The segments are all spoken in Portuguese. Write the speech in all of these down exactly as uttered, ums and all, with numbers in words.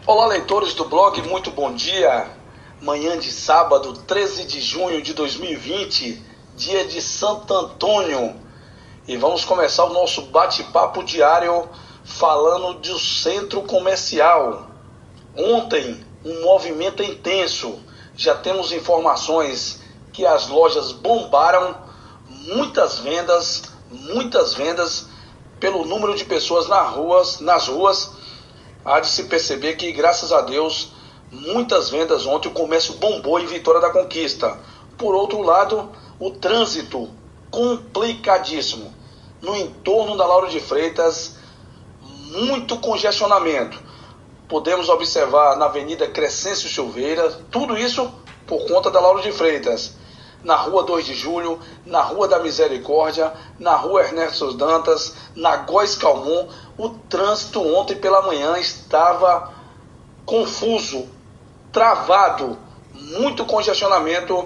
Olá, leitores do blog, muito bom dia. Manhã de sábado, treze de junho de dois mil e vinte, dia de Santo Antônio. E vamos começar o nosso bate-papo diário falando do centro comercial. Ontem, um movimento intenso. Já temos informações que as lojas bombaram, muitas vendas, muitas vendas pelo número de pessoas nas ruas, nas ruas. Há de se perceber que, graças a Deus, muitas vendas ontem, o comércio bombou em Vitória da Conquista. Por outro lado, o trânsito complicadíssimo. No entorno da Lauro de Freitas, muito congestionamento. Podemos observar na Avenida Crescêncio Silveira, tudo isso por conta da Lauro de Freitas. Na Rua dois de Julho, na Rua da Misericórdia, na Rua Ernesto Dantas, na Góes Calmon, o trânsito ontem pela manhã estava confuso, travado, muito congestionamento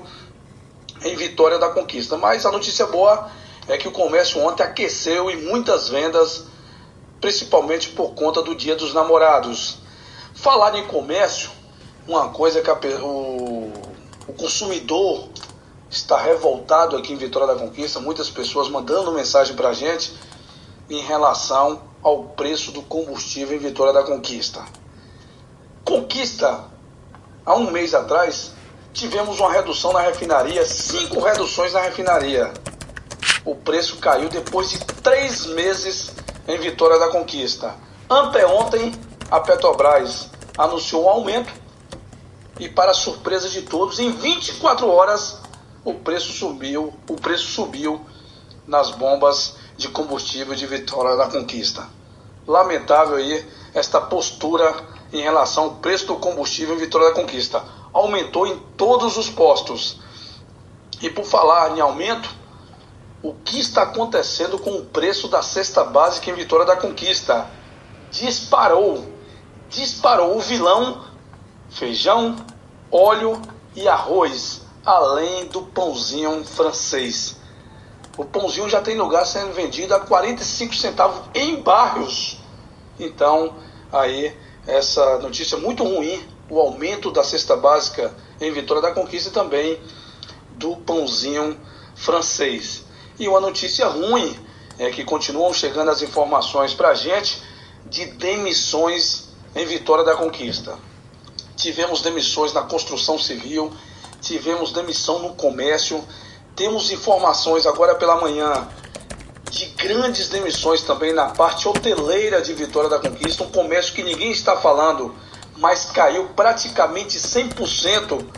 em Vitória da Conquista. Mas a notícia boa é que o comércio ontem aqueceu e muitas vendas, principalmente por conta do Dia dos Namorados. Falar em comércio, uma coisa que a, o, o consumidor está revoltado aqui em Vitória da Conquista, muitas pessoas mandando mensagem para a gente em relação ao preço do combustível em Vitória da Conquista. Conquista, há um mês atrás, tivemos uma redução na refinaria, cinco reduções na refinaria. O preço caiu depois de três meses em Vitória da Conquista. Anteontem, a Petrobras anunciou um aumento e, para surpresa de todos, em vinte e quatro horas, o preço subiu, o preço subiu nas bombas de combustível de Vitória da Conquista. Lamentável aí esta postura em relação ao preço do combustível em Vitória da Conquista. Aumentou em todos os postos. E por falar em aumento, o que está acontecendo com o preço da cesta básica em Vitória da Conquista? Disparou, disparou o vilão, feijão, óleo e arroz, além do pãozinho francês. O pãozinho já tem lugar sendo vendido a quarenta e cinco centavos em bairros. Então, aí, essa notícia muito ruim, o aumento da cesta básica em Vitória da Conquista e também do pãozinho francês. E uma notícia ruim é que continuam chegando as informações para a gente de demissões em Vitória da Conquista. Tivemos demissões na construção civil, tivemos demissão no comércio, temos informações agora pela manhã de grandes demissões também na parte hoteleira de Vitória da Conquista, um comércio que ninguém está falando, mas caiu praticamente cem por cento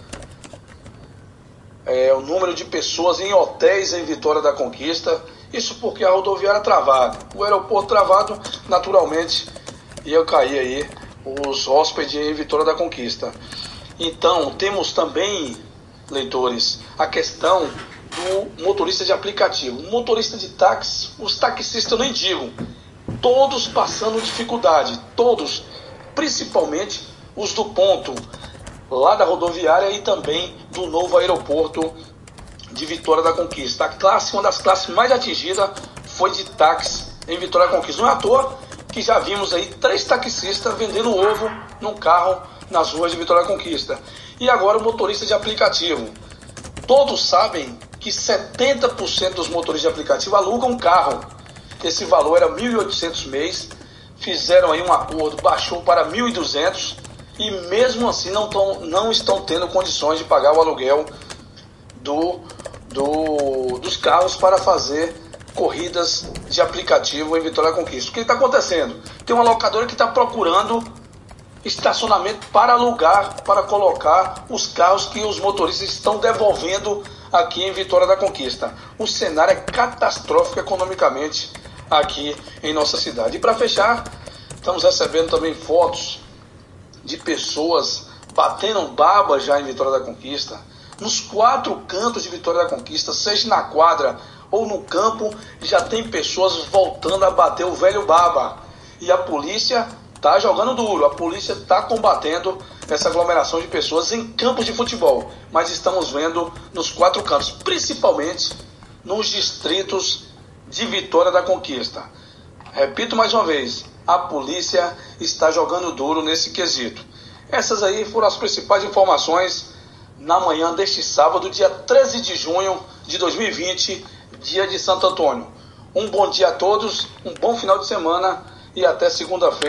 é, o número de pessoas em hotéis em Vitória da Conquista. Isso porque a rodoviária travada, o aeroporto travado, naturalmente ia cair aí os hóspedes em Vitória da Conquista. Então temos também, leitores, a questão do motorista de aplicativo. O motorista de táxi, os taxistas eu nem digo, todos passando dificuldade, todos, principalmente os do ponto lá da rodoviária e também do novo aeroporto de Vitória da Conquista. A classe, uma das classes mais atingidas foi de táxi em Vitória da Conquista. Não é à toa que já vimos aí três taxistas vendendo ovo num carro nas ruas de Vitória da Conquista. E agora o motorista de aplicativo. Todos sabem que setenta por cento dos motoristas de aplicativo alugam um carro. Esse valor era mil e oitocentos mês. Fizeram aí um acordo, baixou para mil e duzentos e mesmo assim não, tão, não estão tendo condições de pagar o aluguel do, do, dos carros para fazer corridas de aplicativo em Vitória da Conquista. O que está acontecendo? Tem uma locadora que está procurando estacionamento para alugar, para colocar os carros que os motoristas estão devolvendo aqui em Vitória da Conquista. O cenário é catastrófico economicamente aqui em nossa cidade. E para fechar, estamos recebendo também fotos de pessoas batendo baba já em Vitória da Conquista. Nos quatro cantos de Vitória da Conquista, seja na quadra ou no campo, já tem pessoas voltando a bater o velho baba. E a polícia está jogando duro, a polícia está combatendo essa aglomeração de pessoas em campos de futebol. Mas estamos vendo nos quatro cantos, principalmente nos distritos de Vitória da Conquista. Repito mais uma vez, a polícia está jogando duro nesse quesito. Essas aí foram as principais informações na manhã deste sábado, dia treze de junho de dois mil e vinte, dia de Santo Antônio. Um bom dia a todos, um bom final de semana e até segunda-feira.